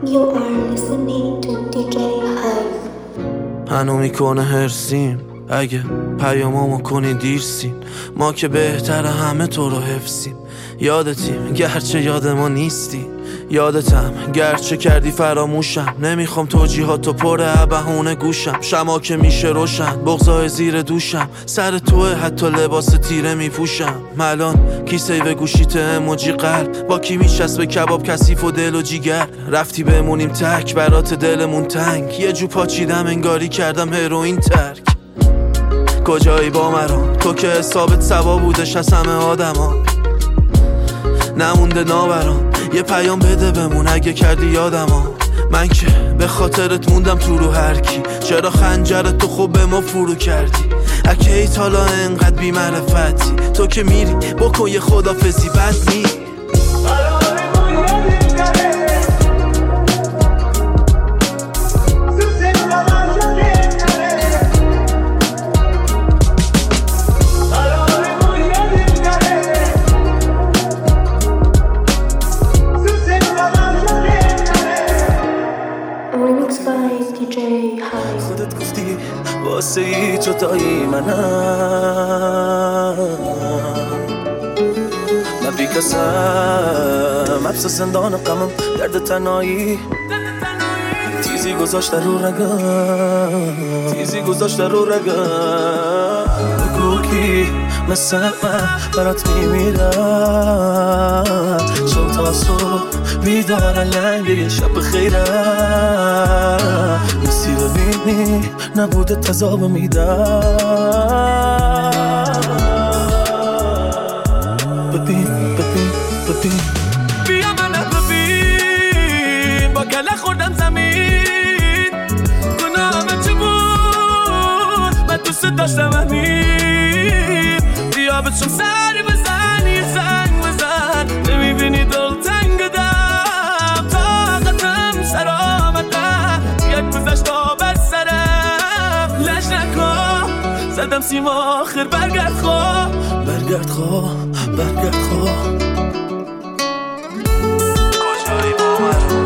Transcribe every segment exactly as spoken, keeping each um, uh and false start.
You are listening to دی جی Hive. هنو میکنه هرسیم اگه پیامامو کنی دیرسیم، ما که بهتر همه تو رو حفظیم. یادتیم گرچه یاد ما نیستی، یادتم گرچه کردی فراموشم. نمیخوام توجیهاتو پر بهونه گوشم، شما که میشه روشن بغضای زیر دوشم. سر توه حتی لباس تیره میپوشم. الان کیسه به گوشیت اموجی قلب، با کی میشست به کباب کثیف و دل و جیگر. رفتی بمونیم تک برات دلمون تنگ، یه جو پاچیدم انگاری کردم هروئین ترک. کجایی با مرام تو که حسابت سوا بودش از همه آدما، نمونده نابرام یه پیام بده بمون اگه کردی یادما. من که به خاطرت موندم تو رو هر کی، چرا خنجرت تو خوب به ما فرو کردی؟ اگه ایت حالا انقدر بی معرفتی، تو که میری بکن یه خدافزی بد میری. خودت گفتی واسه ای جدایی منم، من بی کسم حبس زندان غمم، درد تنهایی تیزی گذاشت رو رگم، تیزی گذاشت رو رگم. بگو کی مثل من برات میمیرم، شب تا صبح بیدار لنگ یه شب خیرم. نیستی ببینی نبوده تذاب میدم. ببین ببین ببین بیا منو ببین، با گله خوردم زمین. گناهم چه بود من دوست داشتم همین. بیا بچم سری بزن یه زنگ بزن، نمیبینی دل تنگ دم. طاقتم سر آمدن یک گذشت آب از سرم. لش نکن زدم سیم آخر برگرد خواه، برگرد خواه برگرد خواه. کجایی با من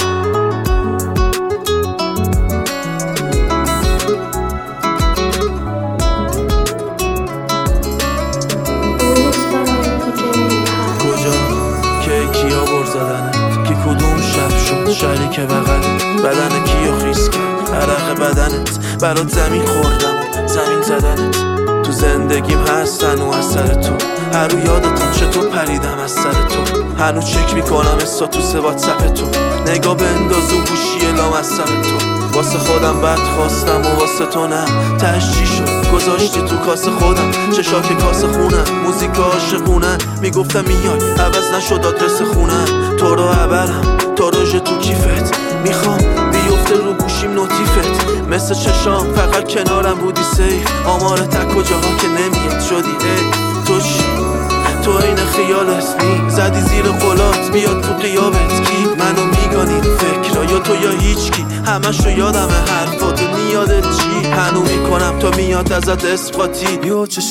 که کدوم شب شد شریک بغلت، بدن کیو خیس کرد عرق بدنت. برات زمین خوردم زمین زدنت، تو زندگیم هستن و از سر تو. هر رو یادتم چطور پریدم از سر تو، هنو چک میکنم استاتوس واتساپ تو. نگاه بنداز و گوشی لام از سر تو. واسه خودم بد خواستم و واسه تو نه. تش چی شد گذاشتی تو کاسه خودم، چشاک کاسه خونم. موزیک عاشقونه میگفتم میای عوض نشد آدرس خونم. تو رو عبرم تا روژ تو کیفت، میخوام بیفته رو گوشیم نوتیفت. مثل چشام فقط کنارم بودی سیف، آمار تک کجاها که نمیاد شدی ای. تو چی؟ تو این خیالت نی زدی زیر قلات بیاد تو قیابت. کی منو میگانی فکر یا تو یا هیچ کی؟ همشو یادمه حرفات نیادت چی؟ هنو میکنم تا میاد ازت اثباتی. یو چه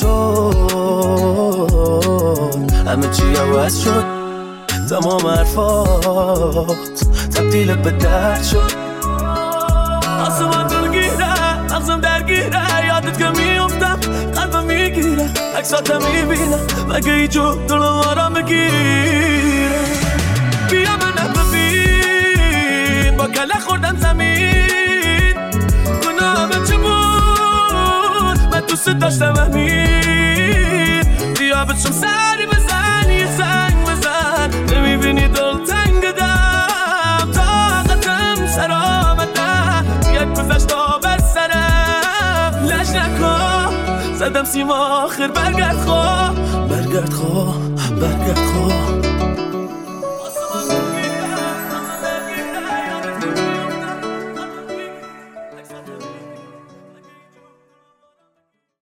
شد همه چی عوض شد، تمام حرفات تبدیل به درد شد. آسمان درگیره مغزم درگیره، یادت که میافتم قلبم میگیره. عکساتم میبینم مگه ایجو دلم آرام بگیره. بیا منو ببین، با گله خوردم زمین. گناهم چه بود من دوست داشتم همین. بیا بچم سری بزن یه زنگ بزن، نمیبینی دل تنگ دم. طاقتم سر آمدن یک گذشت آب از سرم. لش نکن زدم سیم آخر برگرد خواه،